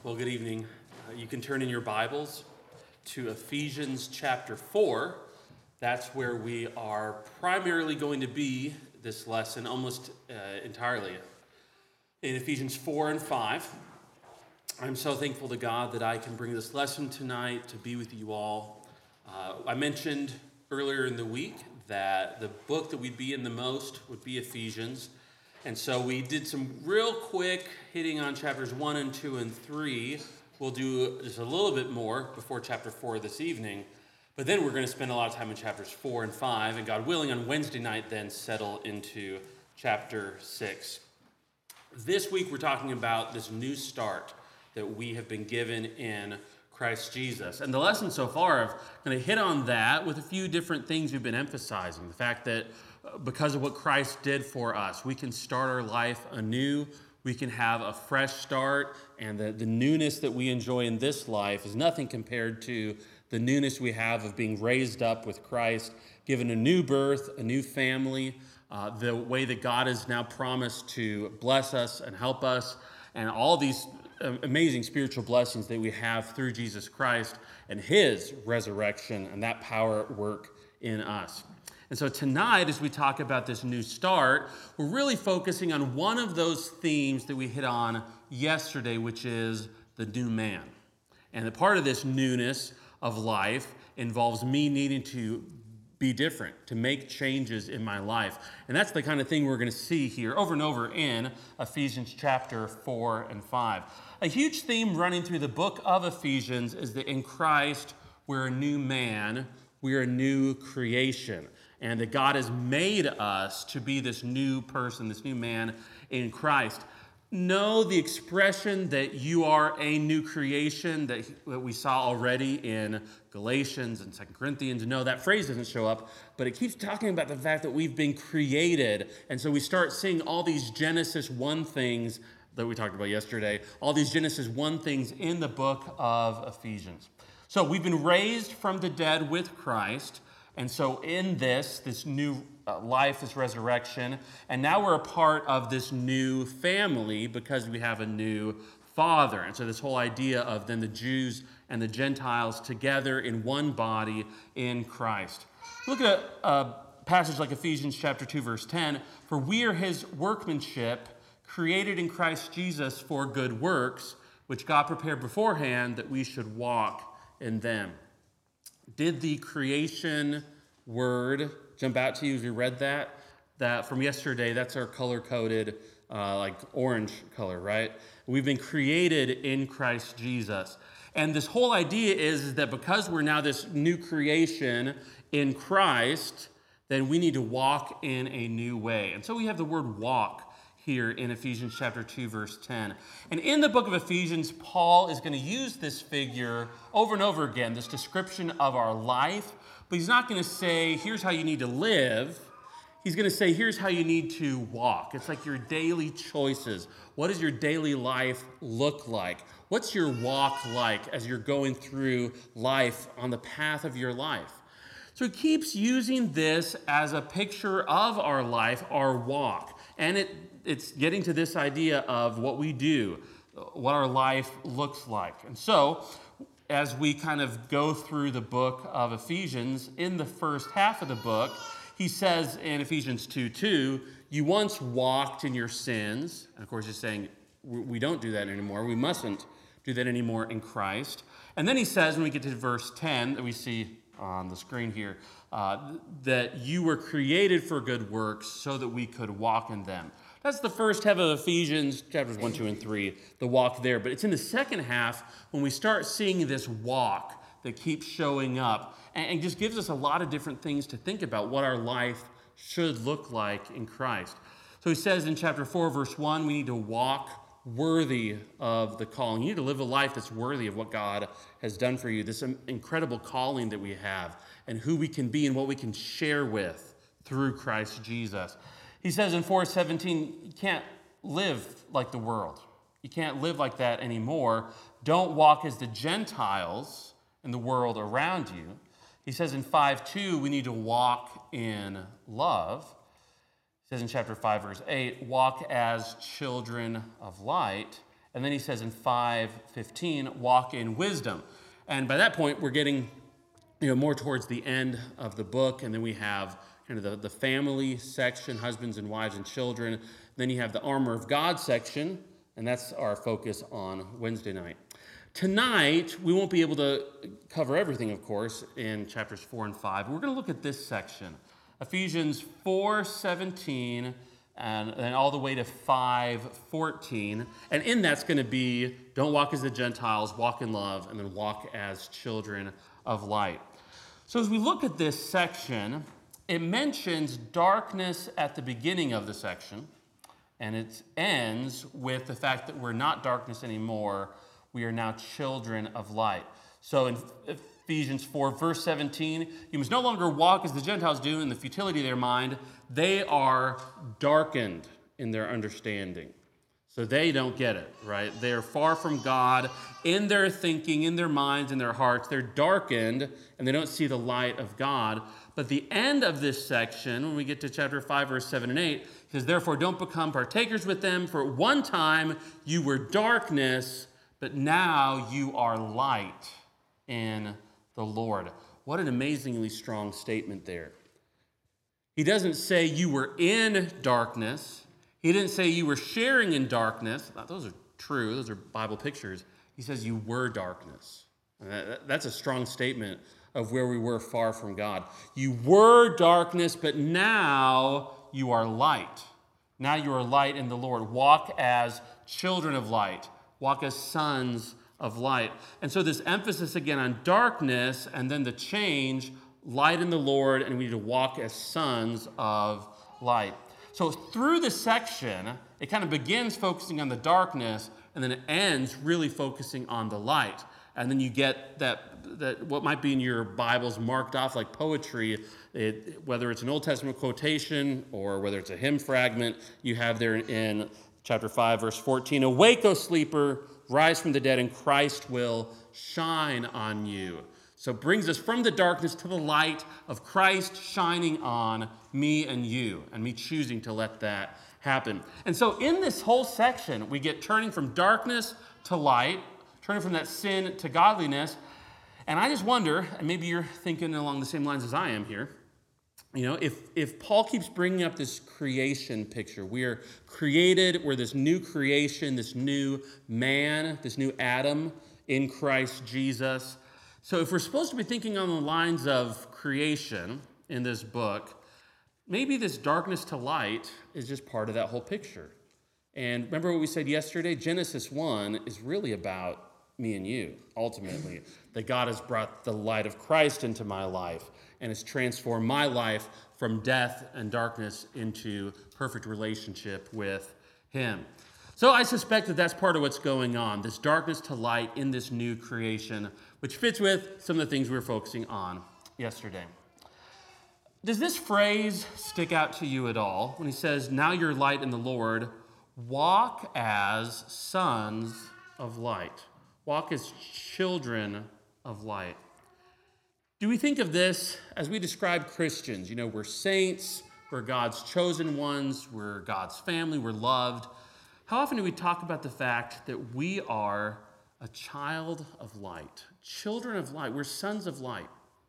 Well, good evening. You can turn in your Bibles to Ephesians chapter 4. That's where we are primarily going to be this lesson almost entirely. In Ephesians 4 and 5, I'm so thankful to God that I can bring this lesson tonight to be with you all. I mentioned earlier in the week that the book that we'd be in the most would be Ephesians. And so we did some real quick hitting on chapters 1 and 2 and 3. We'll do just a little bit more before chapter 4 this evening. But then we're going to spend a lot of time in chapters 4 and 5. And God willing, on Wednesday night, then settle into chapter 6. This week we're talking about this new start that we have been given in Christ Jesus. And the lesson so far, I'm going to hit on that with a few different things we've been emphasizing. The fact that because of what Christ did for us, we can start our life anew. We can have a fresh start, and the newness that we enjoy in this life is nothing compared to the newness we have of being raised up with Christ, given a new birth, a new family, the way that God has now promised to bless us and help us, and all these amazing spiritual blessings that we have through Jesus Christ and his resurrection and that power at work in us. And so tonight, as we talk about this new start, we're really focusing on one of those themes that we hit on yesterday, which is the new man. And a part of this newness of life involves me needing to be different, to make changes in my life. And that's the kind of thing we're going to see here over and over in Ephesians chapter 4 and 5. A huge theme running through the book of Ephesians is that in Christ, we're a new man, we're a new creation. And that God has made us to be this new person, this new man in Christ. Know the expression that you are a new creation that we saw already in Galatians and 2 Corinthians. No, that phrase doesn't show up, but it keeps talking about the fact that we've been created. And so we start seeing all these Genesis 1 things that we talked about yesterday, all these Genesis 1 things in the book of Ephesians. So we've been raised from the dead with Christ. And so in this new life, this resurrection, and now we're a part of this new family because we have a new Father. And so this whole idea of then the Jews and the Gentiles together in one body in Christ. Look at a passage like Ephesians chapter 2, verse 10. For we are his workmanship, created in Christ Jesus for good works, which God prepared beforehand that we should walk in them. Did the creation word jump out to you as you read that? That from yesterday, that's our color-coded, like orange color, right? We've been created in Christ Jesus. And this whole idea is that because we're now this new creation in Christ, then we need to walk in a new way. And so we have the word walk here in Ephesians chapter 2, verse 10. And in the book of Ephesians, Paul is going to use this figure over and over again, this description of our life, but he's not going to say, here's how you need to live. He's going to say, here's how you need to walk. It's like your daily choices. What does your daily life look like? What's your walk like as you're going through life on the path of your life? So he keeps using this as a picture of our life, our walk. And it's getting to this idea of what we do, what our life looks like. And so, as we kind of go through the book of Ephesians, in the first half of the book, he says in Ephesians 2:2, you once walked in your sins. And of course, he's saying we don't do that anymore. We mustn't do that anymore in Christ. And then he says, when we get to verse 10, that we see on the screen here, that you were created for good works so that we could walk in them. That's the first half of Ephesians, chapters 1, 2, and 3, the walk there. But it's in the second half when we start seeing this walk that keeps showing up and just gives us a lot of different things to think about what our life should look like in Christ. So he says in chapter 4, verse 1, we need to walk worthy of the calling. You need to live a life that's worthy of what God has done for you, this incredible calling that we have and who we can be and what we can share with through Christ Jesus. He says in 4:17, you can't live like the world. You can't live like that anymore. Don't walk as the Gentiles in the world around you. He says in 5:2, we need to walk in love. He says in chapter 5, verse 8, walk as children of light. And then he says in 5:15, walk in wisdom. And by that point, we're getting more towards the end of the book. And then we have kind of the family section, husbands and wives and children. Then you have the armor of God section, and that's our focus on Wednesday night. Tonight, we won't be able to cover everything, of course, in chapters 4 and 5. We're going to look at this section, Ephesians 4:17, and then all the way to 5:14. And in that's going to be, don't walk as the Gentiles, walk in love, and then walk as children of light. So as we look at this section, it mentions darkness at the beginning of the section, and it ends with the fact that we're not darkness anymore. We are now children of light. So in Ephesians 4, verse 17, you must no longer walk as the Gentiles do in the futility of their mind. They are darkened in their understanding. So they don't get it, right? They are far from God in their thinking, in their minds, in their hearts. They're darkened, and they don't see the light of God. But the end of this section, when we get to chapter 5, verse 7 and 8, says, therefore don't become partakers with them, for at one time you were darkness, but now you are light in the Lord. What an amazingly strong statement there. He doesn't say you were in darkness. He didn't say you were sharing in darkness. Now, those are true. Those are Bible pictures. He says you were darkness. And that's a strong statement of where we were far from God. You were darkness, but now you are light. Now you are light in the Lord. Walk as children of light. Walk as sons of light. And so this emphasis again on darkness and then the change, light in the Lord, and we need to walk as sons of light. So through this section, it kind of begins focusing on the darkness and then it ends really focusing on the light. And then you get that what might be in your Bibles marked off like poetry, whether it's an Old Testament quotation or whether it's a hymn fragment, you have there in Chapter 5, verse 14, awake, O sleeper, rise from the dead, and Christ will shine on you. So it brings us from the darkness to the light of Christ shining on me and you, and me choosing to let that happen. And so in this whole section, we get turning from darkness to light, turning from that sin to godliness. And I just wonder, and maybe you're thinking along the same lines as I am here, if Paul keeps bringing up this creation picture, we are created, we're this new creation, this new man, this new Adam in Christ Jesus. So if we're supposed to be thinking on the lines of creation in this book, maybe this darkness to light is just part of that whole picture. And remember what we said yesterday? Genesis 1 is really about me and you, ultimately. That God has brought the light of Christ into my life and has transformed my life from death and darkness into perfect relationship with Him. So I suspect that that's part of what's going on, this darkness to light in this new creation, which fits with some of the things we were focusing on yesterday. Does this phrase stick out to you at all when he says, now you're light in the Lord, walk as sons of light? Walk as children of light. Do we think of this as we describe Christians? We're saints, we're God's chosen ones, we're God's family, we're loved. How often do we talk about the fact that we are a child of light, children of light? We're sons of light.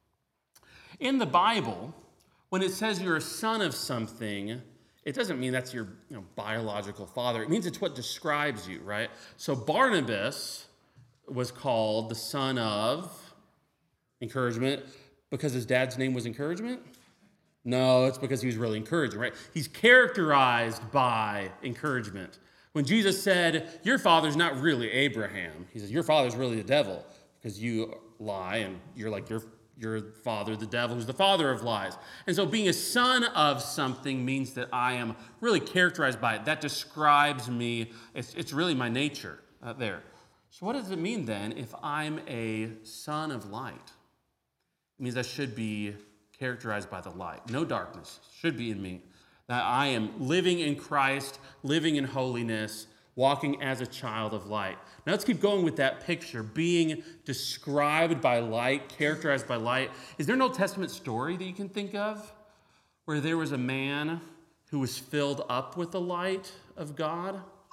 In the Bible, when it says you're a son of something, it doesn't mean that's your biological father. It means it's what describes you, right? So Barnabas was called the son of encouragement because his dad's name was encouragement? No, it's because he was really encouraging, right? He's characterized by encouragement. When Jesus said, your father's not really Abraham, he says, your father's really the devil because you lie and you're like your father, the devil, who's the father of lies. And so being a son of something means that I am really characterized by it. That describes me. It's really my nature there. So what does it mean then if I'm a son of light? It means I should be characterized by the light. No darkness should be in me. That I am living in Christ, living in holiness, walking as a child of light. Now let's keep going with that picture, being described by light, characterized by light. Is there an Old Testament story that you can think of where there was a man who was filled up with the light of God?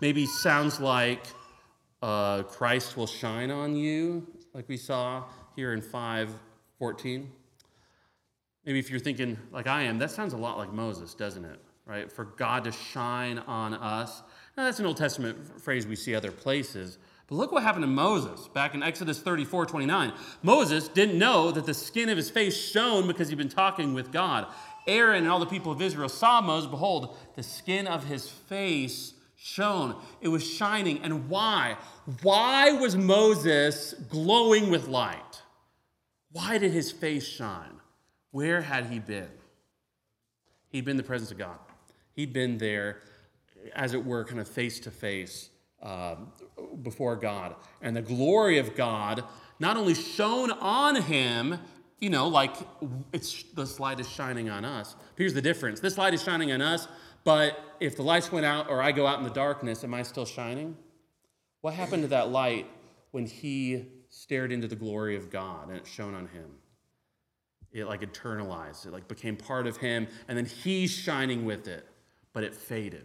maybe sounds like Christ will shine on you, like we saw here in 5:14. Maybe if you're thinking like I am, that sounds a lot like Moses, doesn't it? Right? For God to shine on us. Now, that's an Old Testament phrase we see other places. But look what happened to Moses back in Exodus 34:29. Moses didn't know that the skin of his face shone because he'd been talking with God. Aaron and all the people of Israel saw Moses. Behold, the skin of his face shone. It was shining. And why? Why was Moses glowing with light? Why did his face shine? Where had he been? He'd been in the presence of God. He'd been there, as it were, kind of face to face before God. And the glory of God not only shone on him, like this light is shining on us. Here's the difference. This light is shining on us, but if the lights went out or I go out in the darkness, am I still shining? What happened to that light when he stared into the glory of God and it shone on him? It internalized, it became part of him, and then he's shining with it, but it faded.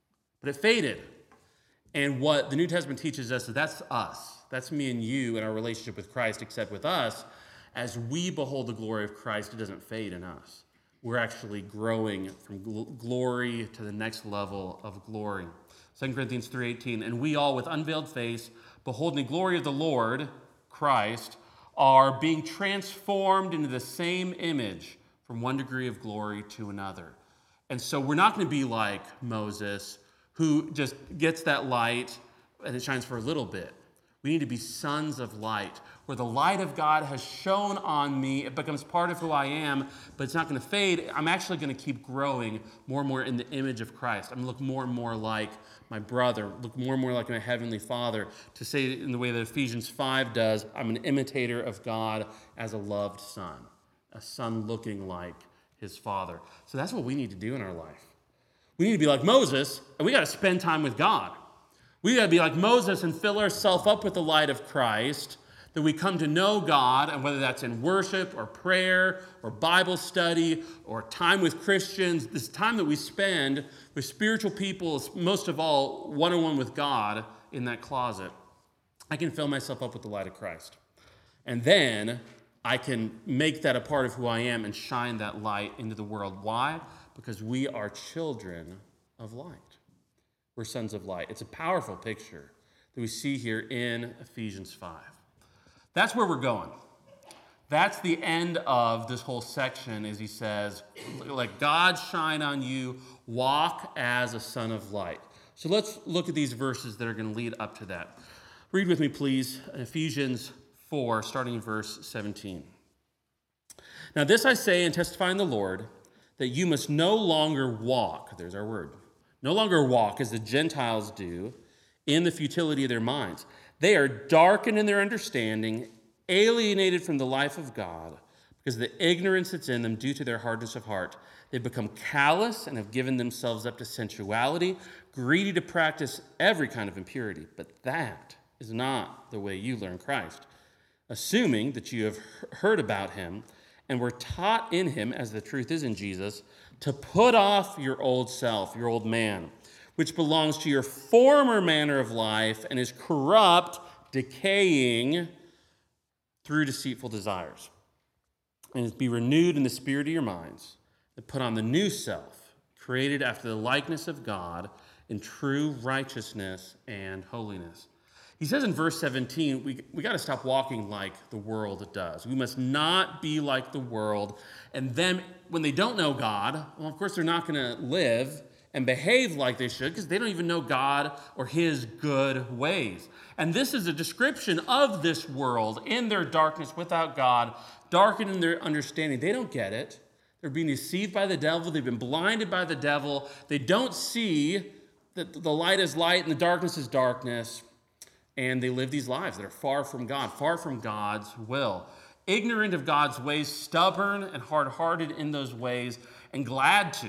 And what the New Testament teaches us is that's us. That's me and you in our relationship with Christ, except with us, as we behold the glory of Christ, it doesn't fade in us. We're actually growing from glory to the next level of glory. 2 Corinthians 3:18, and we all with unveiled face, beholding the glory of the Lord, Christ, are being transformed into the same image from one degree of glory to another. And so we're not going to be like Moses, who just gets that light and it shines for a little bit. We need to be sons of light, where the light of God has shone on me. It becomes part of who I am, but it's not going to fade. I'm actually going to keep growing more and more in the image of Christ. I'm going to look more and more like my brother, look more and more like my heavenly Father. To say it in the way that Ephesians 5 does, I'm an imitator of God as a loved son, a son looking like his father. So that's what we need to do in our life. We need to be like Moses, and we got to spend time with God. We got to be like Moses and fill ourselves up with the light of Christ, that we come to know God, and whether that's in worship or prayer or Bible study or time with Christians, this time that we spend with spiritual people, most of all, one-on-one with God in that closet, I can fill myself up with the light of Christ. And then I can make that a part of who I am and shine that light into the world. Why? Because we are children of light. We're sons of light. It's a powerful picture that we see here in Ephesians 5. That's where we're going. That's the end of this whole section, as he says, let God shine on you, walk as a son of light. So let's look at these verses that are going to lead up to that. Read with me, please, Ephesians 4, starting in verse 17. Now this I say and testify in the Lord, that you must no longer walk, there's our word, no longer walk as the Gentiles do in the futility of their minds. They are darkened in their understanding, alienated from the life of God, because of the ignorance that's in them due to their hardness of heart. They've become callous and have given themselves up to sensuality, greedy to practice every kind of impurity. But that is not the way you learn Christ, assuming that you have heard about him and were taught in him, as the truth is in Jesus, to put off your old self, your old man, which belongs to your former manner of life and is corrupt, decaying through deceitful desires. And be renewed in the spirit of your minds, and put on the new self, created after the likeness of God in true righteousness and holiness. He says in verse 17, we got to stop walking like the world does. We must not be like the world. And then when they don't know God, well, of course, they're not going to live and behave like they should because they don't even know God or his good ways. And this is a description of this world in their darkness without God, darkened in their understanding. They don't get it. They're being deceived by the devil. They've been blinded by the devil. They don't see that the light is light and the darkness is darkness. And they live these lives that are far from God, far from God's will. Ignorant of God's ways, stubborn and hard-hearted in those ways, and glad to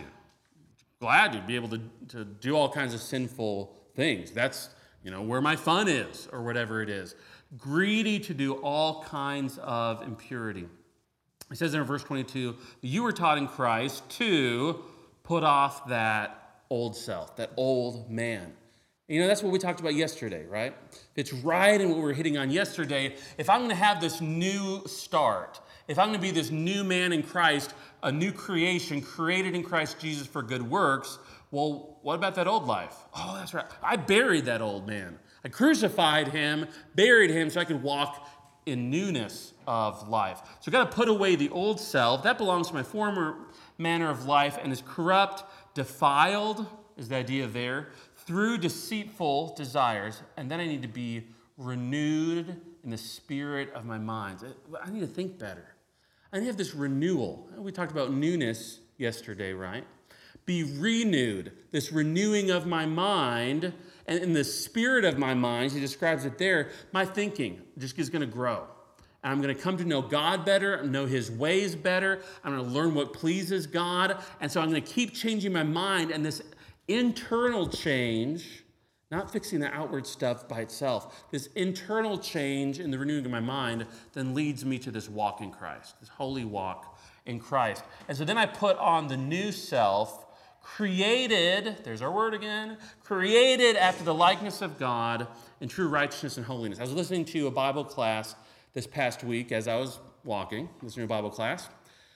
be able to do all kinds of sinful things. That's, where my fun is, or whatever it is. Greedy to do all kinds of impurity. It says in verse 22, you were taught in Christ to put off that old self, that old man. That's what we talked about yesterday, right? It's right in what we were hitting on yesterday. If I'm going to have this new start, if I'm going to be this new man in Christ, a new creation created in Christ Jesus for good works, well, what about that old life? Oh, that's right. I buried that old man. I crucified him, buried him so I could walk in newness of life. So I've got to put away the old self. That belongs to my former manner of life and is corrupt, defiled, is the idea there, through deceitful desires. And then I need to be renewed in the spirit of my mind. I need to think better. I need to have this renewal. We talked about newness yesterday, right? Be renewed, this renewing of my mind, and in the spirit of my mind, he describes it there, my thinking just is going to grow. And I'm going to come to know God better, know his ways better. I'm going to learn what pleases God. And so I'm going to keep changing my mind, and this internal change, not fixing the outward stuff by itself, this internal change in the renewing of my mind then leads me to this walk in Christ, this holy walk in Christ. And so then I put on the new self, created, there's our word again, created after the likeness of God in true righteousness and holiness. I was listening to a Bible class this past week as I was walking, listening to a Bible class,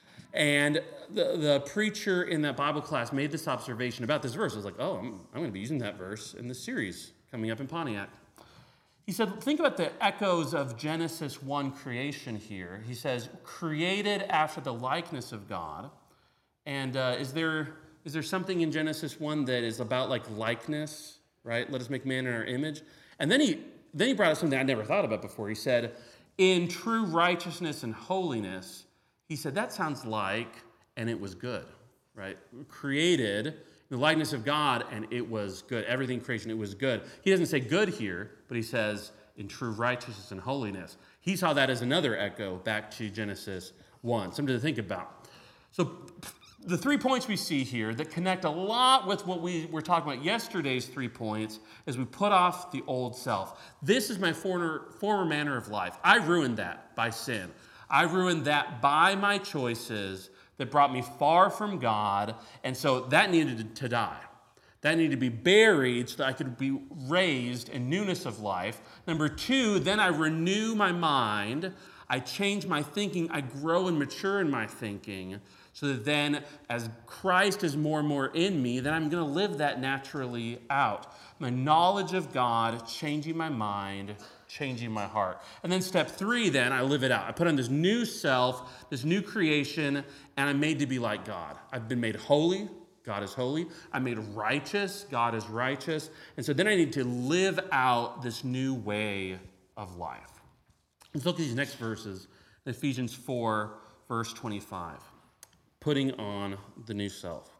and the preacher in that Bible class made this observation about this verse. I was like, oh, I'm going to be using that verse in this series coming up in Pontiac. He said, think about the echoes of Genesis 1 creation here. He says, created after the likeness of God. And is there something in Genesis 1 that is about like likeness, right? Let us make man in our image. And then he brought up something I never thought about before. He said, in true righteousness and holiness, he said, that sounds like, and it was good, right? Created in the likeness of God, and it was good. Everything in creation, it was good. He doesn't say good here, but he says, in true righteousness and holiness. He saw that as another echo back to Genesis 1, something to think about. So the 3 points we see here that connect a lot with what we were talking about yesterday's 3 points is we put off the old self. This is my former manner of life. I ruined that by sin. I ruined that by my choices that brought me far from God, and so that needed to die. That needed to be buried so that I could be raised in newness of life. Number 2, then I renew my mind. I change my thinking. I grow and mature in my thinking so that then as Christ is more and more in me, then I'm going to live that naturally out. My knowledge of God, changing my mind, changing my heart. And then step 3, then I live it out. I put on this new self, this new creation, and I'm made to be like God. I've been made holy. God is holy. I'm made righteous. God is righteous. And so then I need to live out this new way of life. Let's look at these next verses. Ephesians 4, verse 25. Putting on the new self.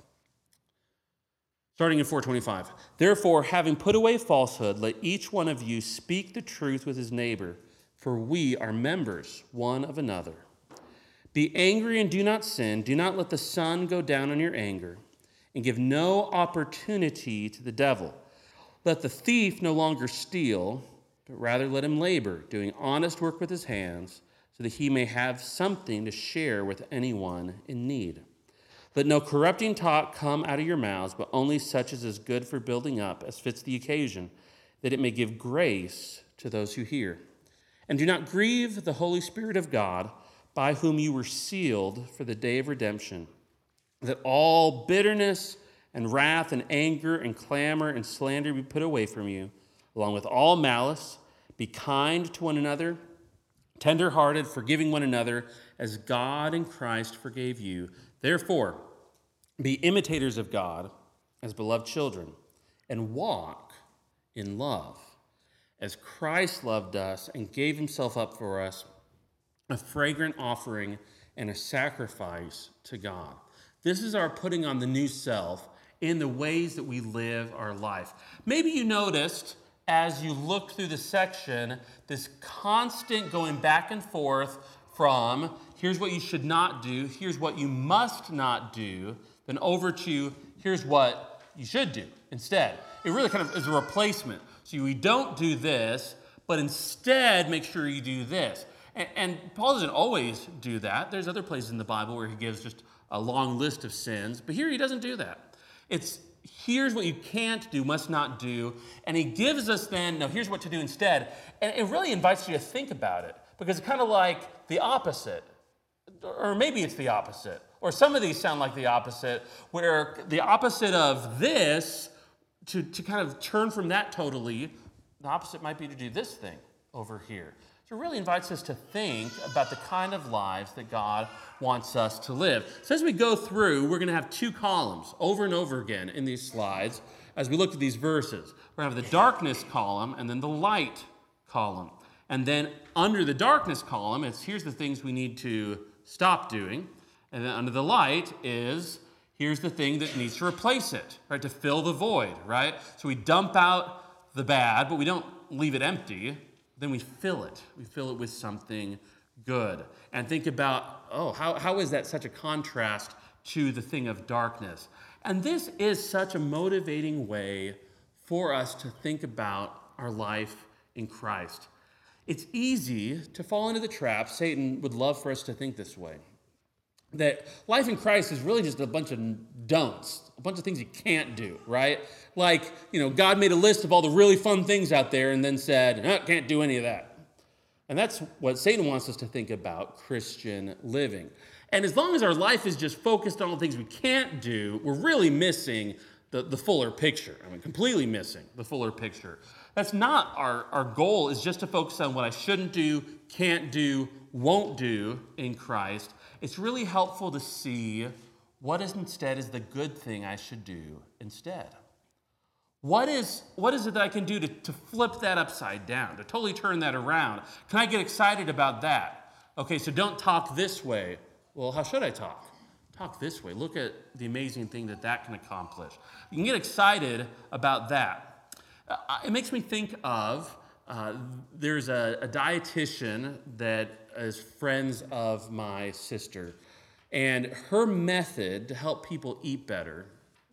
Starting in 4:25. Therefore, having put away falsehood, let each one of you speak the truth with his neighbor, for we are members one of another. Be angry and do not sin. Do not let the sun go down on your anger, and give no opportunity to the devil. Let the thief no longer steal, but rather let him labor, doing honest work with his hands, so that he may have something to share with anyone in need. Let no corrupting talk come out of your mouths, but only such as is good for building up, as fits the occasion, that it may give grace to those who hear. And do not grieve the Holy Spirit of God, by whom you were sealed for the day of redemption. That all bitterness and wrath and anger and clamor and slander be put away from you, along with all malice. Be kind to one another, tender-hearted, forgiving one another, as God in Christ forgave you. Therefore, be imitators of God as beloved children, and walk in love, as Christ loved us and gave himself up for us, a fragrant offering and a sacrifice to God. This is our putting on the new self in the ways that we live our life. Maybe you noticed as you looked through the section, this constant going back and forth from here's what you should not do, here's what you must not do, then over to here's what you should do instead. It really kind of is a replacement. So we don't do this, but instead make sure you do this. And Paul doesn't always do that. There's other places in the Bible where he gives just a long list of sins, but here he doesn't do that. It's here's what you can't do, must not do, and he gives us then, no, here's what to do instead. And it really invites you to think about it, because it's kind of like the opposite, or maybe it's the opposite, or some of these sound like the opposite, where the opposite of this, to kind of turn from that totally, the opposite might be to do this thing over here. So it really invites us to think about the kind of lives that God wants us to live. So as we go through, we're going to have two columns over and over again in these slides as we look at these verses. We're going to have the darkness column and then the light column. And then under the darkness column, it's here's the things we need to stop doing. And then under the light is here's the thing that needs to replace it, right, to fill the void, right? So we dump out the bad, but we don't leave it empty. Then we fill it. We fill it with something good. And think about, how is that such a contrast to the thing of darkness? And this is such a motivating way for us to think about our life in Christ. It's easy to fall into the trap. Satan would love for us to think this way. That life in Christ is really just a bunch of don'ts, a bunch of things you can't do, right? Like, God made a list of all the really fun things out there and then said, can't do any of that. And that's what Satan wants us to think about Christian living. And as long as our life is just focused on the things we can't do, we're really missing the fuller picture. Completely missing the fuller picture. That's not our goal, is just to focus on what I shouldn't do, can't do, won't do in Christ. It's really helpful to see what is instead is the good thing I should do instead. What is it that I can do to flip that upside down, to totally turn that around? Can I get excited about that? Okay, so don't talk this way. Well, how should I talk? Talk this way. Look at the amazing thing that can accomplish. You can get excited about that. It makes me think of, there's a dietitian that is friends of my sister. And her method to help people eat better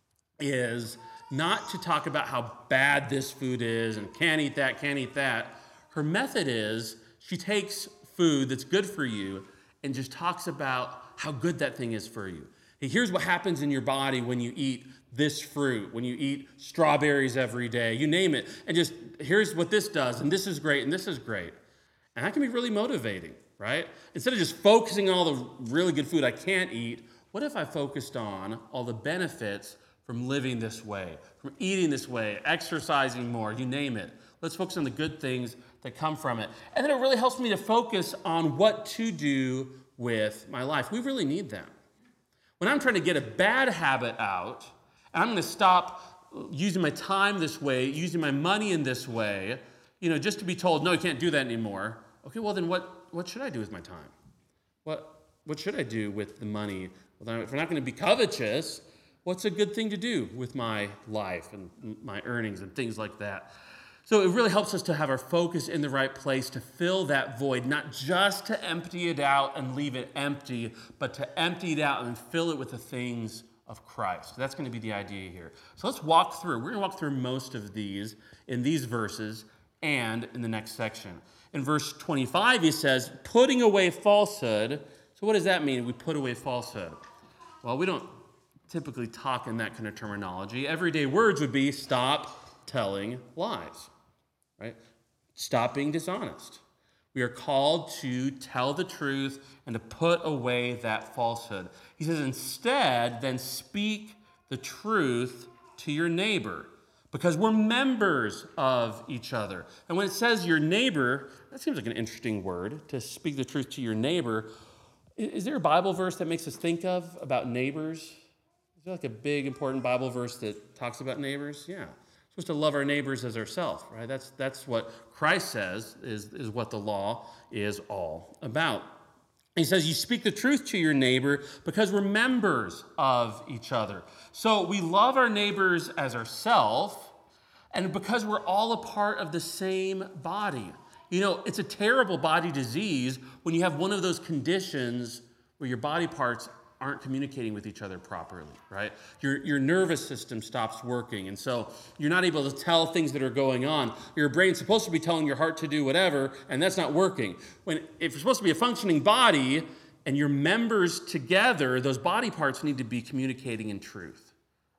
is not to talk about how bad this food is and can't eat that. Her method is she takes food that's good for you and just talks about how good that thing is for you. Hey, here's what happens in your body when you eat this fruit, when you eat strawberries every day, you name it. And just here's what this does, and this is great, and this is great. And that can be really motivating, right? Instead of just focusing on all the really good food I can't eat, what if I focused on all the benefits from living this way, from eating this way, exercising more, you name it. Let's focus on the good things that come from it. And then it really helps me to focus on what to do with my life. We really need that. When I'm trying to get a bad habit out, and I'm going to stop using my time this way, using my money in this way, just to be told, no, you can't do that anymore. Okay, well then what should I do with my time? What should I do with the money? Well, if we're not going to be covetous, what's a good thing to do with my life and my earnings and things like that? So it really helps us to have our focus in the right place, to fill that void, not just to empty it out and leave it empty, but to empty it out and fill it with the things of Christ. That's going to be the idea here. So let's walk through. We're going to walk through most of these in these verses and in the next section. In verse 25, he says, putting away falsehood. So what does that mean, we put away falsehood? Well, we don't typically talk in that kind of terminology. Everyday words would be stop telling lies, right? Stop being dishonest. We are called to tell the truth and to put away that falsehood. He says, instead, then speak the truth to your neighbor, because we're members of each other. And when it says your neighbor, that seems like an interesting word, to speak the truth to your neighbor. Is there a Bible verse that makes us think of about neighbors? Is there like a big, important Bible verse that talks about neighbors? Yeah. We're supposed to love our neighbors as ourselves, right? That's what Christ says is what the law is all about. He says, you speak the truth to your neighbor because we're members of each other. So we love our neighbors as ourselves, and because we're all a part of the same body. It's a terrible body disease when you have one of those conditions where your body parts aren't communicating with each other properly, right? Your nervous system stops working, and so you're not able to tell things that are going on. Your brain's supposed to be telling your heart to do whatever, and that's not working. If you're supposed to be a functioning body and your members together, those body parts need to be communicating in truth.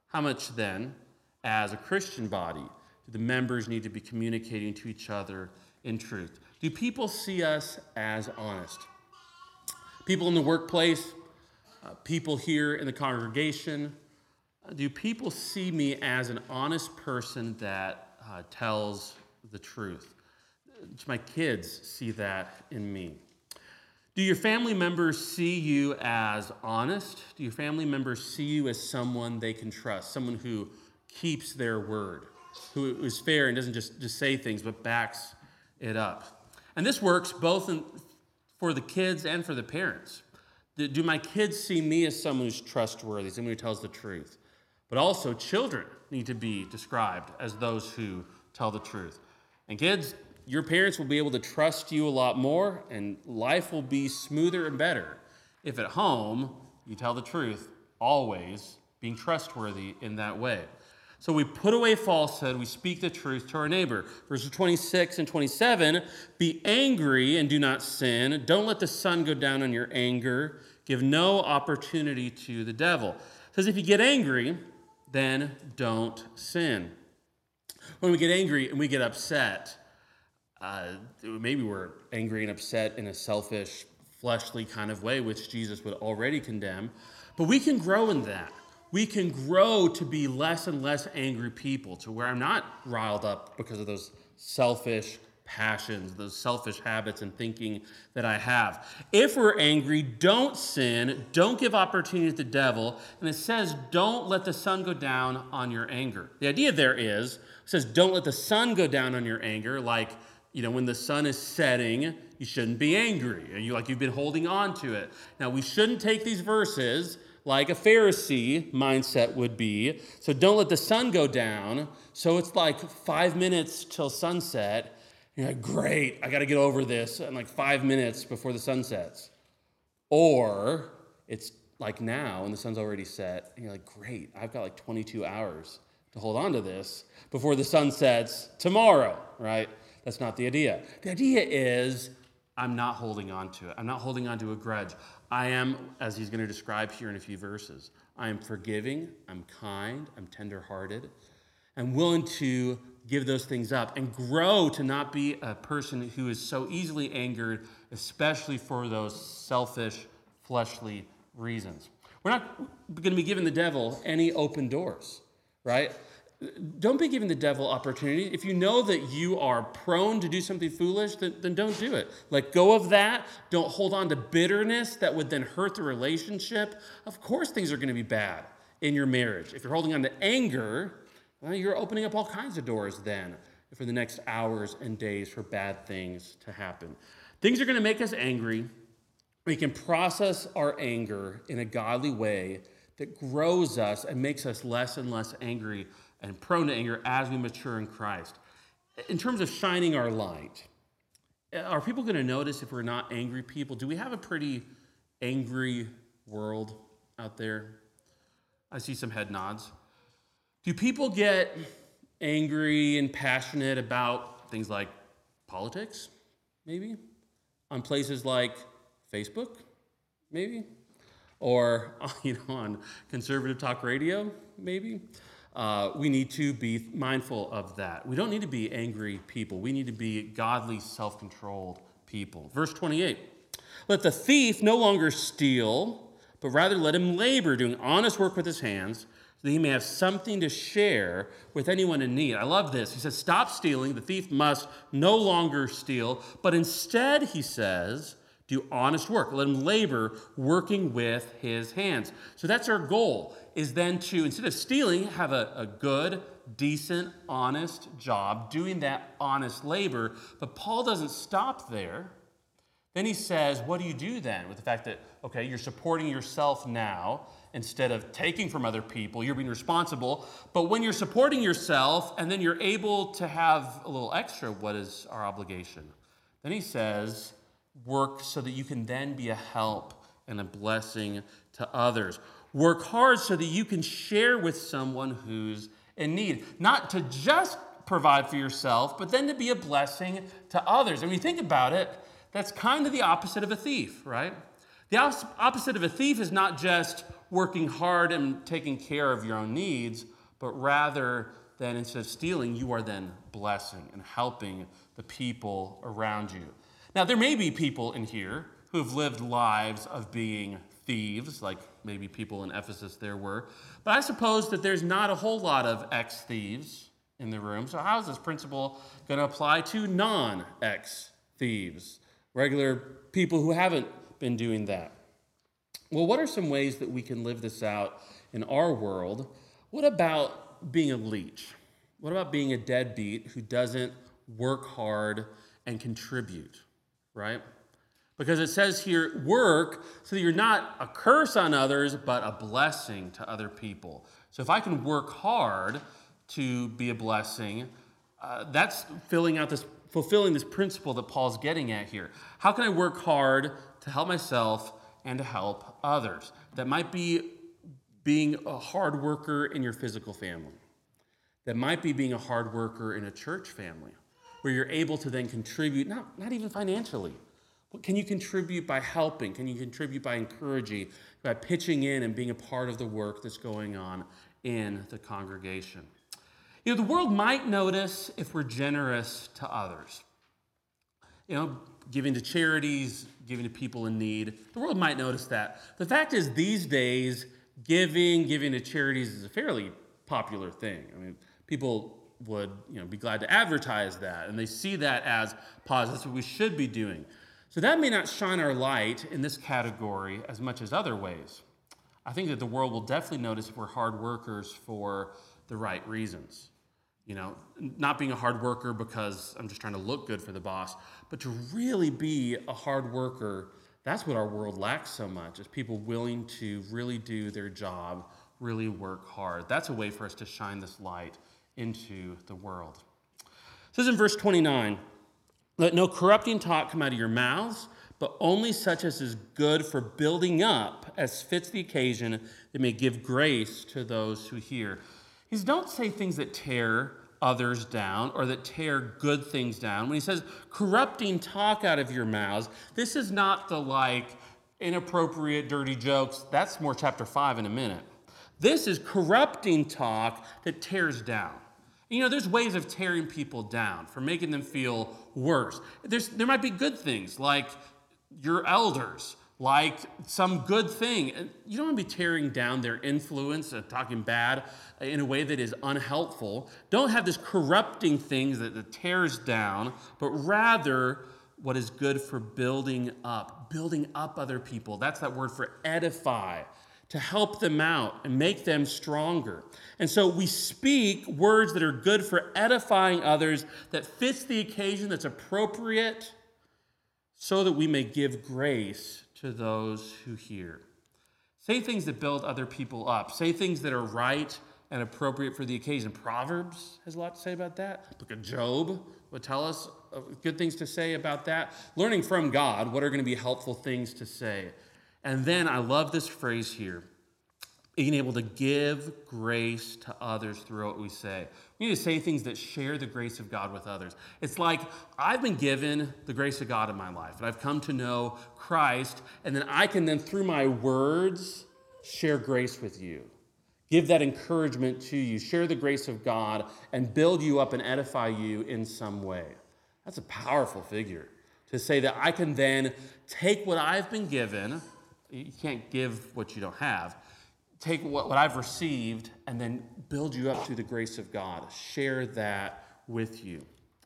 How much then, as a Christian body, do the members need to be communicating to each other in truth? Do people see us as honest? People in the workplace, people here in the congregation, do people see me as an honest person that tells the truth? Do my kids see that in me? Do your family members see you as honest? Do your family members see you as someone they can trust, someone who keeps their word, who is fair and doesn't just say things but backs it up? And this works both for the kids and for the parents. Do my kids see me as someone who's trustworthy, someone who tells the truth? But also children need to be described as those who tell the truth. And kids, your parents will be able to trust you a lot more, and life will be smoother and better if at home you tell the truth, always being trustworthy in that way. So we put away falsehood, we speak the truth to our neighbor. Verses 26 and 27, be angry and do not sin. Don't let the sun go down on your anger. Give no opportunity to the devil. It says if you get angry, then don't sin. When we get angry and we get upset, maybe we're angry and upset in a selfish, fleshly kind of way, which Jesus would already condemn, but we can grow in that. We can grow to be less and less angry people, to where I'm not riled up because of those selfish passions, those selfish habits and thinking that I have. If we're angry, don't sin, don't give opportunity to the devil, and it says don't let the sun go down on your anger. The idea there is, it says don't let the sun go down on your anger, like, when the sun is setting, you shouldn't be angry. You've been holding on to it. Now, we shouldn't take these verses like a Pharisee mindset would be. So don't let the sun go down. So it's like 5 minutes till sunset. You're like, great, I got to get over this in like 5 minutes before the sun sets. Or it's like now, and the sun's already set, and you're like, great, I've got like 22 hours to hold on to this before the sun sets tomorrow, right? That's not the idea. The idea is I'm not holding on to it. I'm not holding on to a grudge. I am, as he's going to describe here in a few verses, I am forgiving, I'm kind, I'm tenderhearted. I'm willing to give those things up and grow to not be a person who is so easily angered, especially for those selfish, fleshly reasons. We're not going to be giving the devil any open doors, right? Don't be giving the devil opportunity. If you know that you are prone to do something foolish, then don't do it. Let go of that. Don't hold on to bitterness that would then hurt the relationship. Of course things are going to be bad in your marriage. If you're holding on to anger, well, you're opening up all kinds of doors then for the next hours and days for bad things to happen. Things are going to make us angry. We can process our anger in a godly way that grows us and makes us less and less angry and prone to anger as we mature in Christ. In terms of shining our light, are people going to notice if we're not angry people? Do we have a pretty angry world out there? I see some head nods. Do people get angry and passionate about things like politics, maybe? On places like Facebook, maybe? Or, on conservative talk radio, maybe? We need to be mindful of that. We don't need to be angry people. We need to be godly, self-controlled people. Verse 28, let the thief no longer steal, but rather let him labor, doing honest work with his hands, so that he may have something to share with anyone in need. I love this. He says, stop stealing. The thief must no longer steal, but instead, he says, do honest work. Let him labor working with his hands. So that's our goal, is then to, instead of stealing, have a good, decent, honest job, doing that honest labor. But Paul doesn't stop there. Then he says, what do you do then with the fact that, okay, you're supporting yourself now instead of taking from other people, you're being responsible. But when you're supporting yourself and then you're able to have a little extra, what is our obligation? Then he says, work so that you can then be a help and a blessing to others. Work hard so that you can share with someone who's in need. Not to just provide for yourself, but then to be a blessing to others. And when you think about it, that's kind of the opposite of a thief, right? The opposite of a thief is not just working hard and taking care of your own needs, but rather than instead of stealing, you are then blessing and helping the people around you. Now, there may be people in here who have lived lives of being thieves, like maybe people in Ephesus there were, but I suppose that there's not a whole lot of ex-thieves in the room. So how is this principle going to apply to non-ex-thieves, regular people who haven't been doing that? Well, what are some ways that we can live this out in our world? What about being a leech? What about being a deadbeat who doesn't work hard and contribute, right? Because it says here, work so that you're not a curse on others, but a blessing to other people. So if I can work hard to be a blessing, that's fulfilling this principle that Paul's getting at here. How can I work hard to help myself and to help others? That might be being a hard worker in your physical family. That might be being a hard worker in a church family, where you're able to then contribute, not even financially. What can you contribute by helping? Can you contribute by encouraging, by pitching in and being a part of the work that's going on in the congregation? You know, the world might notice if we're generous to others. You know, giving to charities, giving to people in need. The world might notice that. The fact is, these days, giving to charities is a fairly popular thing. I mean, people would be glad to advertise that, and they see that as positive. That's what we should be doing. So that may not shine our light in this category as much as other ways. I think that the world will definitely notice if we're hard workers for the right reasons. You know, not being a hard worker because I'm just trying to look good for the boss, but to really be a hard worker. That's what our world lacks so much, is people willing to really do their job, really work hard. That's a way for us to shine this light into the world. It says in verse 29, "Let no corrupting talk come out of your mouths, but only such as is good for building up, as fits the occasion, that may give grace to those who hear." He says, don't say things that tear others down or that tear good things down. When he says corrupting talk out of your mouths, this is not the inappropriate, dirty jokes. That's more chapter 5 in a minute. This is corrupting talk that tears down. You know, there's ways of tearing people down, for making them feel worse. There might be good things, like your elders, like some good thing. You don't want to be tearing down their influence and talking bad in a way that is unhelpful. Don't have this corrupting things that tears down, but rather what is good for building up other people. That's that word for edify, to help them out and make them stronger. And so we speak words that are good for edifying others, that fits the occasion, that's appropriate, so that we may give grace to those who hear. Say things that build other people up. Say things that are right and appropriate for the occasion. Proverbs has a lot to say about that. Book of Job will tell us good things to say about that. Learning from God, what are going to be helpful things to say. And then I love this phrase here, being able to give grace to others through what we say. We need to say things that share the grace of God with others. It's like I've been given the grace of God in my life, and I've come to know Christ, and then I can through my words, share grace with you. Give that encouragement to you. Share the grace of God and build you up and edify you in some way. That's a powerful figure, to say that I can then take what I've been given. You can't give what you don't have. Take what I've received and then build you up through the grace of God. Share that with you.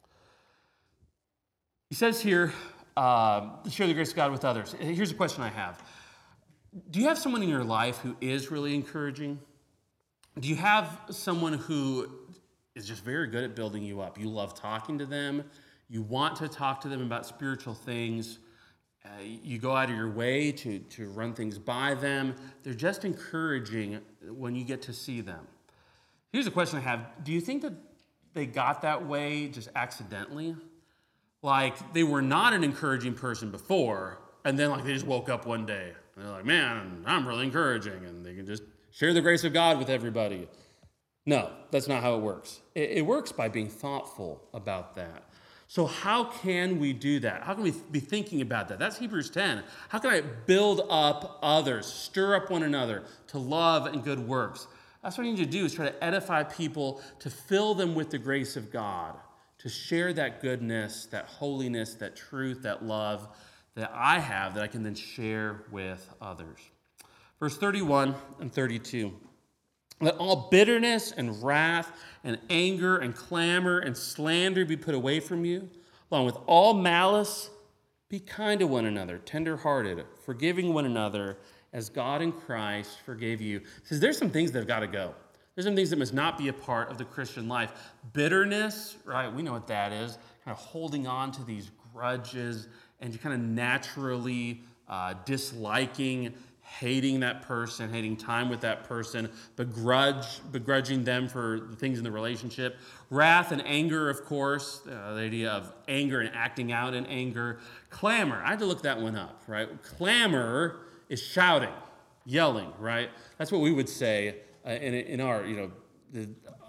He says here, share the grace of God with others. Here's a question I have. Do you have someone in your life who is really encouraging? Do you have someone who is just very good at building you up? You love talking to them. You want to talk to them about spiritual things. You go out of your way to run things by them. They're just encouraging when you get to see them. Here's a question I have. Do you think that they got that way just accidentally? Like they were not an encouraging person before, and then they just woke up one day. And they're like, man, I'm really encouraging, and they can just share the grace of God with everybody. No, that's not how it works. It works by being thoughtful about that. So how can we do that? How can we be thinking about that? That's Hebrews 10. How can I build up others, stir up one another to love and good works? That's what I need to do, is try to edify people, to fill them with the grace of God, to share that goodness, that holiness, that truth, that love that I have that I can then share with others. Verse 31 and 32. Let all bitterness and wrath and anger and clamor and slander be put away from you, along with all malice. Be kind to one another, tender-hearted, forgiving one another, as God in Christ forgave you. It says there's some things that have got to go. There's some things that must not be a part of the Christian life. Bitterness, right? We know what that is. Kind of holding on to these grudges and kind of naturally disliking, hating that person, hating time with that person, begrudging them for the things in the relationship. Wrath and anger, of course, the idea of anger and acting out in anger. Clamor, I had to look that one up, right? Clamor is shouting, yelling, right? That's what we would say in our, the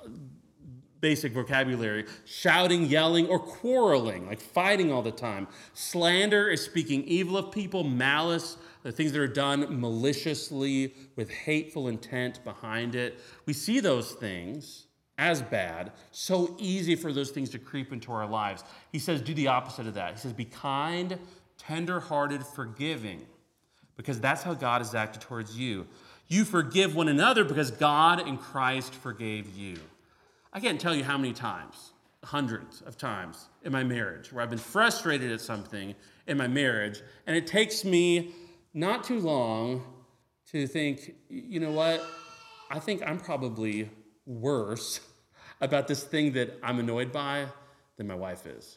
basic vocabulary. Shouting, yelling, or quarreling, like fighting all the time. Slander is speaking evil of people. Malice, the things that are done maliciously with hateful intent behind it. We see those things as bad. So easy for those things to creep into our lives. He says, do the opposite of that. He says, be kind, tender-hearted, forgiving, because that's how God has acted towards you. You forgive one another because God in Christ forgave you. I can't tell you how many times, hundreds of times in my marriage, where I've been frustrated at something in my marriage, and it takes me not too long to think, you know what? I think I'm probably worse about this thing that I'm annoyed by than my wife is.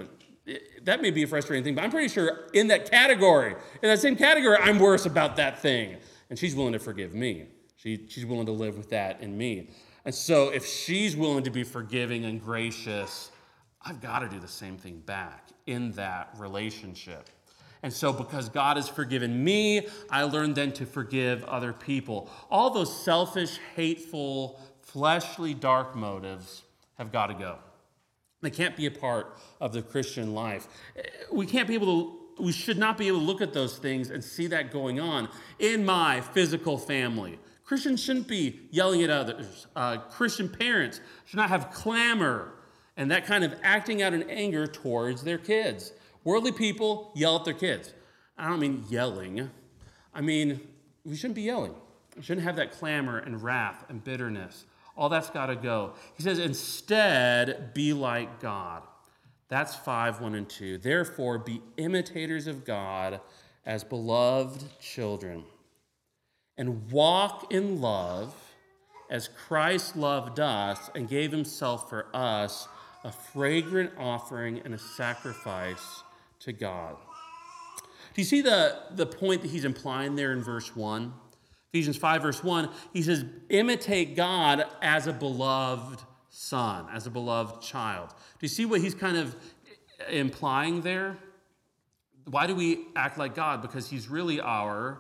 That may be a frustrating thing, but I'm pretty sure in that same category, I'm worse about that thing. And she's willing to forgive me. She's willing to live with that in me. And so if she's willing to be forgiving and gracious, I've got to do the same thing back in that relationship. And so because God has forgiven me, I learned then to forgive other people. All those selfish, hateful, fleshly, dark motives have got to go. They can't be a part of the Christian life. We should not be able to look at those things and see that going on in my physical family. Christians shouldn't be yelling at others. Christian parents should not have clamor and that kind of acting out in anger towards their kids. Worldly people yell at their kids. I don't mean yelling. I mean, we shouldn't be yelling. We shouldn't have that clamor and wrath and bitterness. All that's got to go. He says, instead, be like God. That's 5:1-2. Therefore, be imitators of God as beloved children, and walk in love as Christ loved us and gave himself for us, a fragrant offering and a sacrifice to God. Do you see the point that he's implying there in verse 1? Ephesians 5, verse 1, he says, imitate God as a beloved son, as a beloved child. Do you see what he's kind of implying there? Why do we act like God? Because he's really our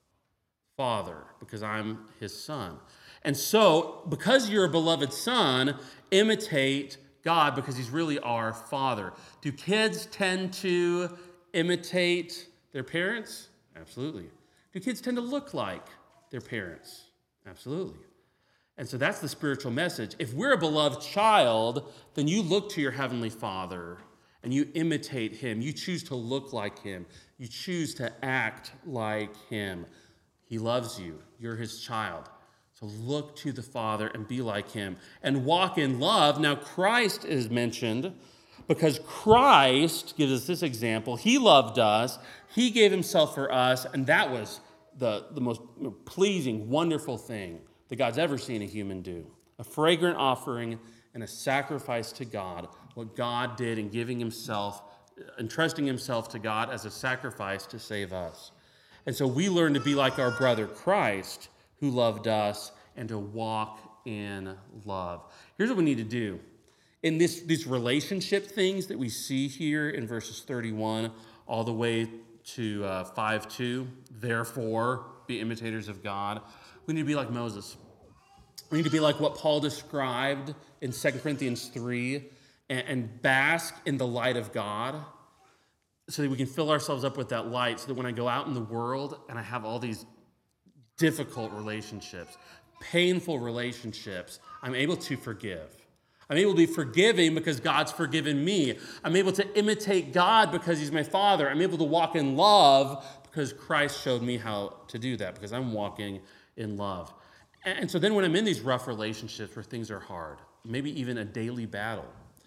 Father, because I'm his son. And so, because you're a beloved son, imitate God because he's really our Father. Do kids tend to imitate their parents? Absolutely. Do kids tend to look like their parents? Absolutely. And so that's the spiritual message. If we're a beloved child, then you look to your heavenly Father and you imitate him. You choose to look like him. You choose to act like him. He loves you. You're his child. So look to the Father and be like him and walk in love. Now, Christ is mentioned because Christ gives us this example. He loved us. He gave himself for us, and that was the most pleasing, wonderful thing that God's ever seen a human do. A fragrant offering and a sacrifice to God. What God did in giving himself, entrusting himself to God as a sacrifice to save us. And so we learn to be like our brother Christ, who loved us, and to walk in love. Here's what we need to do. In these relationship things that we see here in verses 31 all the way to 5:2, therefore, be imitators of God. We need to be like Moses. We need to be like what Paul described in 2 Corinthians 3 and bask in the light of God so that we can fill ourselves up with that light so that when I go out in the world and I have all these difficult relationships, painful relationships, I'm able to forgive. I'm able to be forgiving because God's forgiven me. I'm able to imitate God because he's my Father. I'm able to walk in love because Christ showed me how to do that, because I'm walking in love. And so then when I'm in these rough relationships where things are hard, maybe even a daily battle,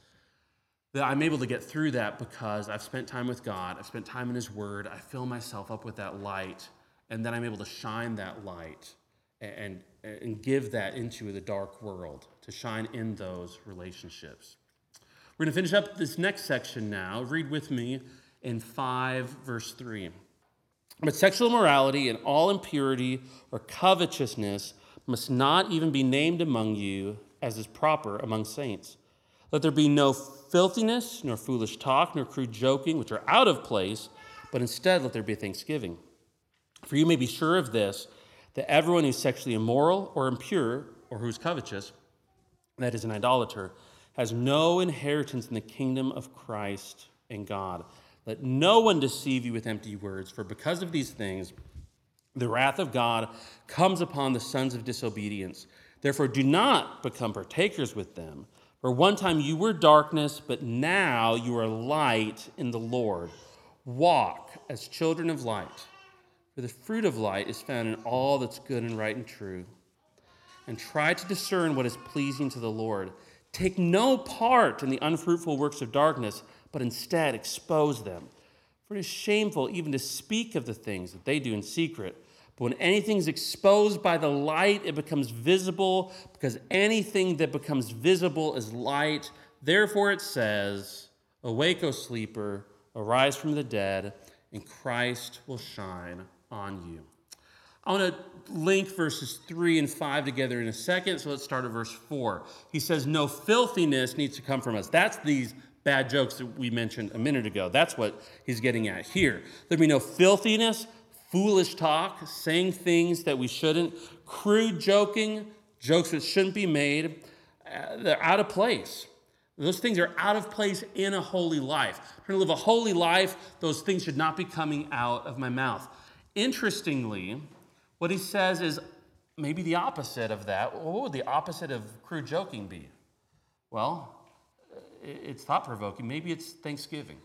that I'm able to get through that because I've spent time with God, I've spent time in his word, I fill myself up with that light, and then I'm able to shine that light and give that into the dark world, to shine in those relationships. We're going to finish up this next section now. Read with me in 5, verse 3. But sexual immorality and all impurity or covetousness must not even be named among you, as is proper among saints. Let there be no filthiness, nor foolish talk, nor crude joking, which are out of place, but instead let there be thanksgiving. For you may be sure of this, that everyone who's sexually immoral or impure, or who's covetous, that is an idolater, has no inheritance in the kingdom of Christ and God. Let no one deceive you with empty words, for because of these things, the wrath of God comes upon the sons of disobedience. Therefore, do not become partakers with them. For one time you were darkness, but now you are light in the Lord. Walk as children of light. For the fruit of light is found in all that's good and right and true. And try to discern what is pleasing to the Lord. Take no part in the unfruitful works of darkness, but instead expose them. For it is shameful even to speak of the things that they do in secret. But when anything is exposed by the light, it becomes visible, because anything that becomes visible is light. Therefore it says, awake, O sleeper, arise from the dead, and Christ will shine on you. I want to link verses 3 and 5 together in a second, so let's start at verse 4. He says, no filthiness needs to come from us. That's these bad jokes that we mentioned a minute ago. That's what he's getting at here. There'll be no filthiness, foolish talk, saying things that we shouldn't, crude joking, jokes that shouldn't be made. They're out of place. Those things are out of place in a holy life. If we're going to live a holy life, those things should not be coming out of my mouth. Interestingly, what he says is maybe the opposite of that. What would the opposite of crude joking be? Well, it's thought-provoking. Maybe it's thanksgiving.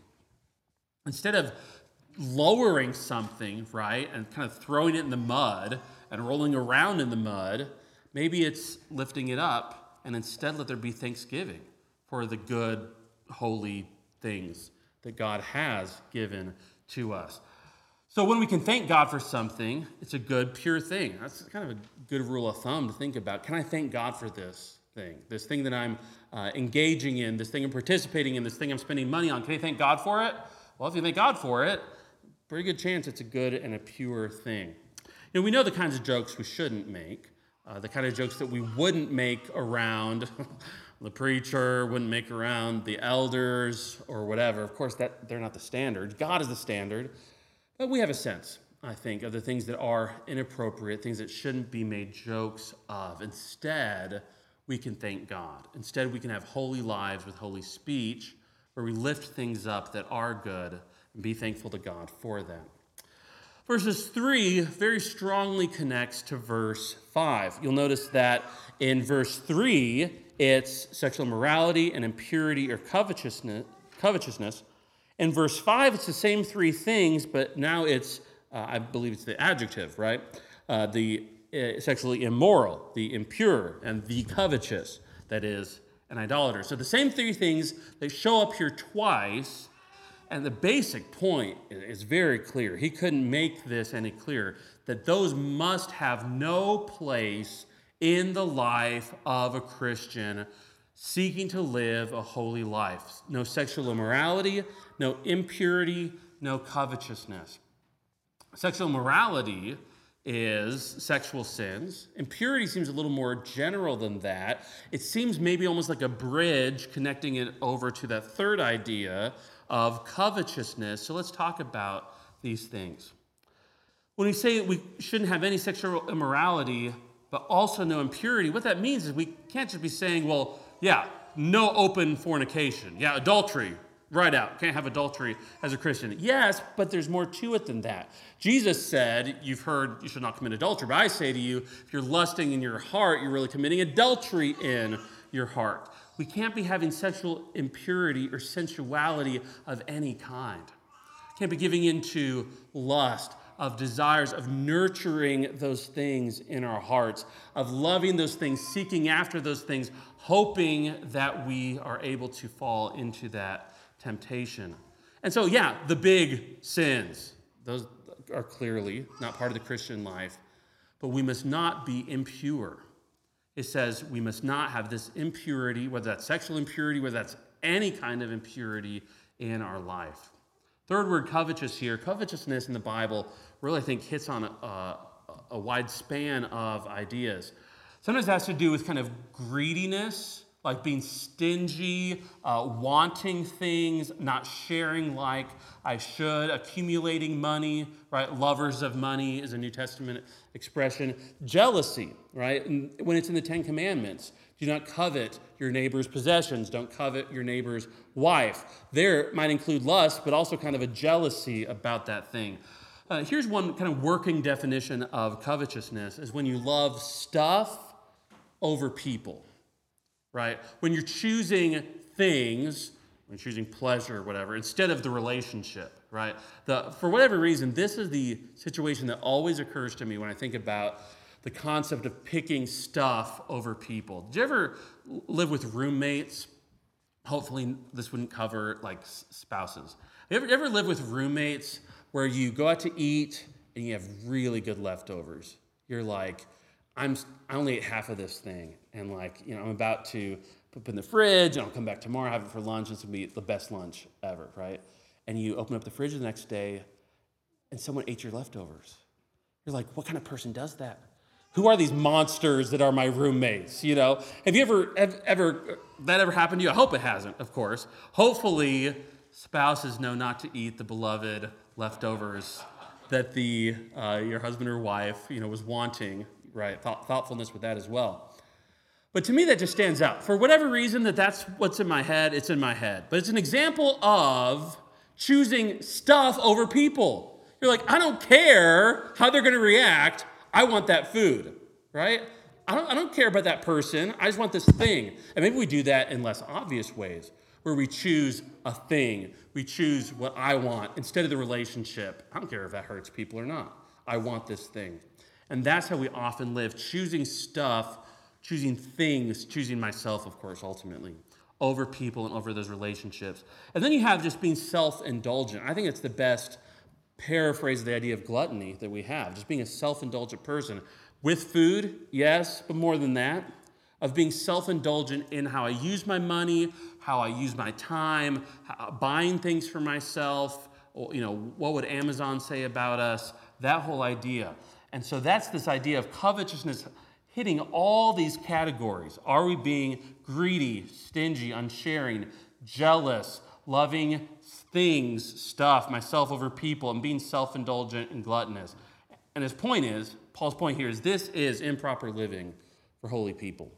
Instead of lowering something, right, and kind of throwing it in the mud and rolling around in the mud, maybe it's lifting it up, and instead let there be thanksgiving for the good, holy things that God has given to us. So when we can thank God for something, it's a good, pure thing. That's kind of a good rule of thumb to think about. Can I thank God for this thing that I'm engaging in, this thing I'm participating in, this thing I'm spending money on? Can I thank God for it? Well, if you thank God for it, pretty good chance it's a good and a pure thing. You know, we know the kinds of jokes we shouldn't make, the kind of jokes that we wouldn't make around the preacher, wouldn't make around the elders or whatever. Of course, they're not the standard. God is the standard. But we have a sense, I think, of the things that are inappropriate, things that shouldn't be made jokes of. Instead, we can thank God. Instead, we can have holy lives with holy speech where we lift things up that are good and be thankful to God for them. Verses 3 very strongly connects to verse 5. You'll notice that in verse 3, it's sexual immorality and impurity or covetousness. In verse 5, it's the same three things, but now it's, I believe it's the adjective, right? The sexually immoral, the impure, and the covetous, that is, an idolater. So the same three things, they show up here twice, and the basic point is very clear. He couldn't make this any clearer, that those must have no place in the life of a Christian seeking to live a holy life. No sexual immorality, no impurity, no covetousness. Sexual immorality is sexual sins. Impurity seems a little more general than that. It seems maybe almost like a bridge connecting it over to that third idea of covetousness. So let's talk about these things. When we say we shouldn't have any sexual immorality, but also no impurity, what that means is we can't just be saying, well, yeah, no open fornication. Yeah, adultery, right out. Can't have adultery as a Christian. Yes, but there's more to it than that. Jesus said, you've heard you should not commit adultery, but I say to you, if you're lusting in your heart, you're really committing adultery in your heart. We can't be having sexual impurity or sensuality of any kind. Can't be giving into lust, of desires, of nurturing those things in our hearts, of loving those things, seeking after those things, hoping that we are able to fall into that temptation. And so, yeah, the big sins, those are clearly not part of the Christian life, but we must not be impure. It says we must not have this impurity, whether that's sexual impurity, whether that's any kind of impurity in our life. Third word, covetous here. Covetousness in the Bible really, I think, hits on a wide span of ideas. Sometimes it has to do with kind of greediness, like being stingy, wanting things, not sharing like I should, accumulating money, right? Lovers of money is a New Testament expression. Jealousy, right? And when it's in the Ten Commandments, do not covet your neighbor's possessions. Don't covet your neighbor's wife. There might include lust, but also kind of a jealousy about that thing. Here's one kind of working definition of covetousness is when you love stuff over people, right? When you're choosing things, when you're choosing pleasure or whatever, instead of the relationship, right? For whatever reason, this is the situation that always occurs to me when I think about the concept of picking stuff over people. Did you ever live with roommates? Hopefully this wouldn't cover like spouses. You ever live with roommates where you go out to eat and you have really good leftovers? You're like, I only ate half of this thing, and I'm about to put it in the fridge, and I'll come back tomorrow, have it for lunch, and it's gonna be the best lunch ever, right? And you open up the fridge the next day, and someone ate your leftovers. You're like, what kind of person does that? Who are these monsters that are my roommates? Have you ever happened to you? I hope it hasn't, of course. Hopefully, spouses know not to eat the beloved leftovers that your husband or wife, was wanting, right? Thoughtfulness with that as well. But to me, that just stands out. For whatever reason, that's what's in my head, it's in my head. But it's an example of choosing stuff over people. You're like, I don't care how they're going to react. I want that food, right? I don't care about that person. I just want this thing. And maybe we do that in less obvious ways, where we choose a thing. We choose what I want instead of the relationship. I don't care if that hurts people or not. I want this thing. And that's how we often live, choosing stuff, choosing things, choosing myself, of course, ultimately, over people and over those relationships. And then you have just being self-indulgent. I think it's the best paraphrase of the idea of gluttony that we have, just being a self-indulgent person. With food, yes, but more than that, of being self-indulgent in how I use my money, how I use my time, buying things for myself, what would Amazon say about us, that whole idea. And so that's this idea of covetousness hitting all these categories. Are we being greedy, stingy, unsharing, jealous, loving things, stuff, myself over people, and being self-indulgent and gluttonous? And Paul's point here is this is improper living for holy people,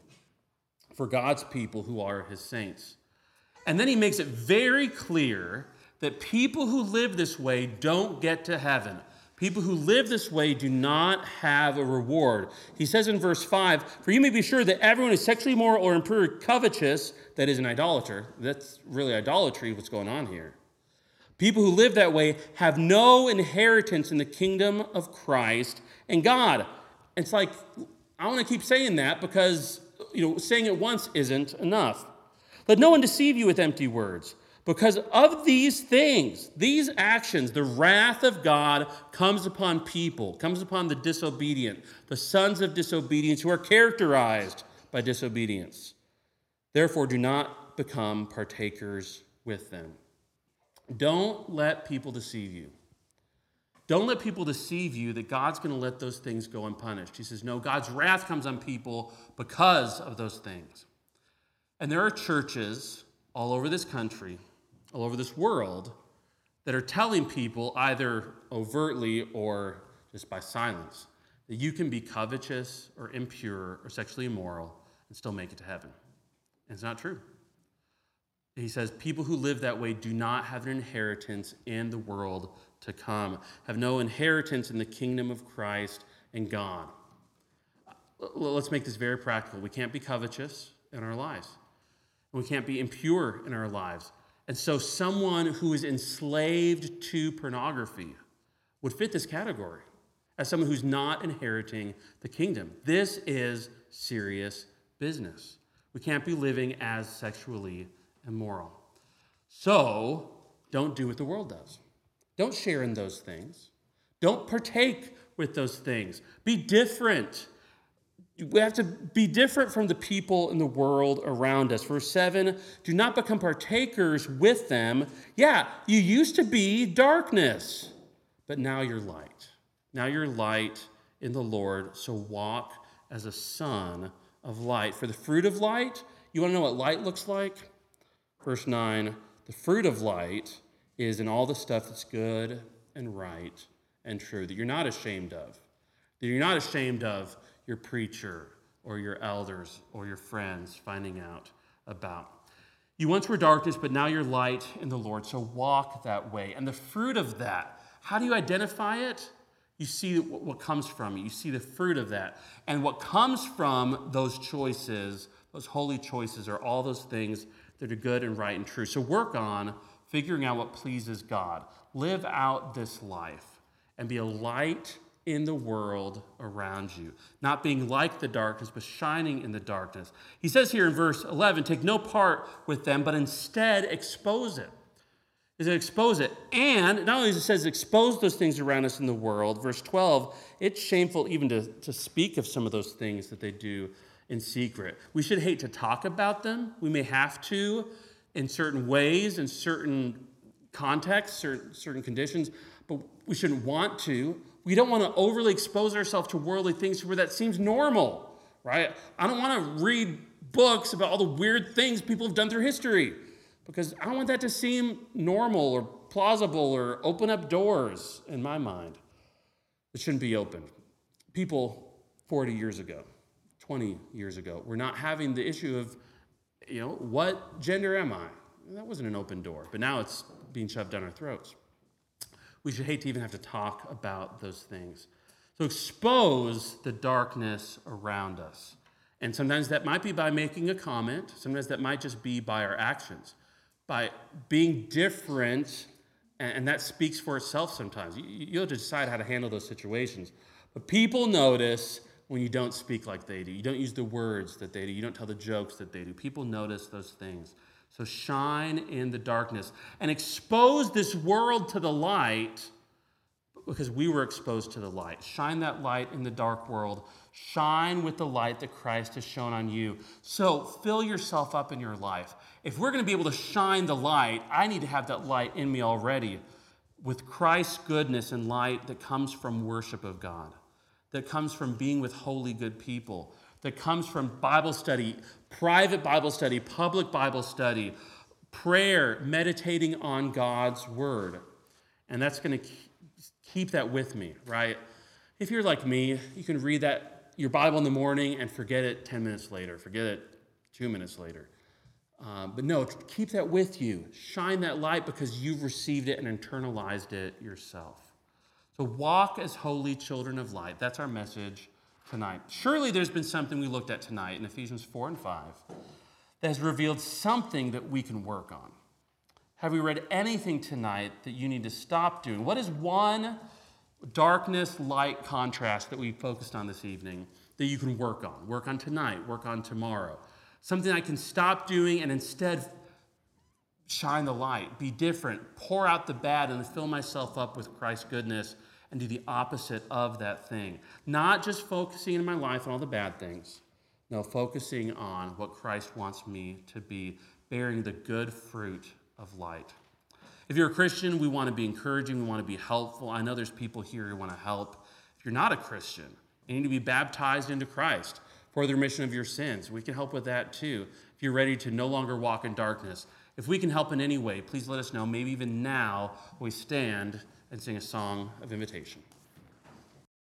for God's people who are his saints. And then he makes it very clear that people who live this way don't get to heaven. People who live this way do not have a reward. He says in verse 5, for you may be sure that everyone who is sexually immoral or impure, covetous, that is an idolater. That's really idolatry, what's going on here. People who live that way have no inheritance in the kingdom of Christ and God. It's like, I want to keep saying that because, saying it once isn't enough. Let no one deceive you with empty words. Because of these things, these actions, the wrath of God comes upon people, comes upon the disobedient, the sons of disobedience who are characterized by disobedience. Therefore, do not become partakers with them. Don't let people deceive you. Don't let people deceive you that God's going to let those things go unpunished. He says, no, God's wrath comes on people because of those things. And there are churches all over this country, all over this world, that are telling people either overtly or just by silence that you can be covetous or impure or sexually immoral and still make it to heaven. And it's not true. He says, people who live that way do not have an inheritance in the world to come, have no inheritance in the kingdom of Christ and God. Let's make this very practical. We can't be covetous in our lives. We can't be impure in our lives. And so someone who is enslaved to pornography would fit this category as someone who's not inheriting the kingdom. This is serious business. We can't be living as sexually immoral. So don't do what the world does. Don't share in those things. Don't partake with those things. Be different. We have to be different from the people in the world around us. Verse 7, do not become partakers with them. Yeah, you used to be darkness, but now you're light. Now you're light in the Lord, so walk as a son of light. For the fruit of light, you want to know what light looks like? Verse 9, the fruit of light is in all the stuff that's good and right and true, that you're not ashamed of. That you're not ashamed of your preacher or your elders or your friends finding out about. You once were darkness, but now you're light in the Lord, so walk that way. And the fruit of that, how do you identify it? You see what comes from it. You see the fruit of that. And what comes from those choices, those holy choices, are all those things that are good and right and true. So work on figuring out what pleases God. Live out this life and be a light in the world around you, not being like the darkness, but shining in the darkness. He says here in verse 11, take no part with them, but instead expose it. Is it expose it? And not only does it says expose those things around us in the world, verse 12, it's shameful even to speak of some of those things that they do in secret. We should hate to talk about them. We may have to in certain ways, in certain contexts, certain conditions, but we shouldn't want to. We don't want to overly expose ourselves to worldly things where that seems normal, right? I don't want to read books about all the weird things people have done through history because I don't want that to seem normal or plausible or open up doors in my mind. It shouldn't be opened. People 40 years ago, 20 years ago, were not having the issue of, what gender am I? That wasn't an open door, but now it's being shoved down our throats. We should hate to even have to talk about those things. So expose the darkness around us. And sometimes that might be by making a comment. Sometimes that might just be by our actions. By being different, and that speaks for itself sometimes. You'll have to decide how to handle those situations. But people notice when you don't speak like they do. You don't use the words that they do. You don't tell the jokes that they do. People notice those things. So shine in the darkness and expose this world to the light because we were exposed to the light. Shine that light in the dark world. Shine with the light that Christ has shone on you. So fill yourself up in your life. If we're going to be able to shine the light, I need to have that light in me already with Christ's goodness and light that comes from worship of God, that comes from being with holy, good people, that comes from Bible study, private Bible study, public Bible study, prayer, meditating on God's word. And that's going to keep that with me, right? If you're like me, you can read your Bible in the morning and forget it 10 minutes later, forget it 2 minutes later. But no, keep that with you. Shine that light because you've received it and internalized it yourself. So walk as holy children of light. That's our message tonight. Surely there's been something we looked at tonight in Ephesians 4 and 5 that has revealed something that we can work on. Have we read anything tonight that you need to stop doing? What is one darkness-light contrast that we focused on this evening that you can work on? Work on tonight, work on tomorrow. Something I can stop doing and instead shine the light, be different, pour out the bad and fill myself up with Christ's goodness and do the opposite of that thing. Not just focusing in my life on all the bad things. No, focusing on what Christ wants me to be, bearing the good fruit of light. If you're a Christian, we want to be encouraging, we want to be helpful. I know there's people here who want to help. If you're not a Christian, you need to be baptized into Christ for the remission of your sins. We can help with that too. If you're ready to no longer walk in darkness, if we can help in any way, please let us know. Maybe even now we stand and sing a song of invitation.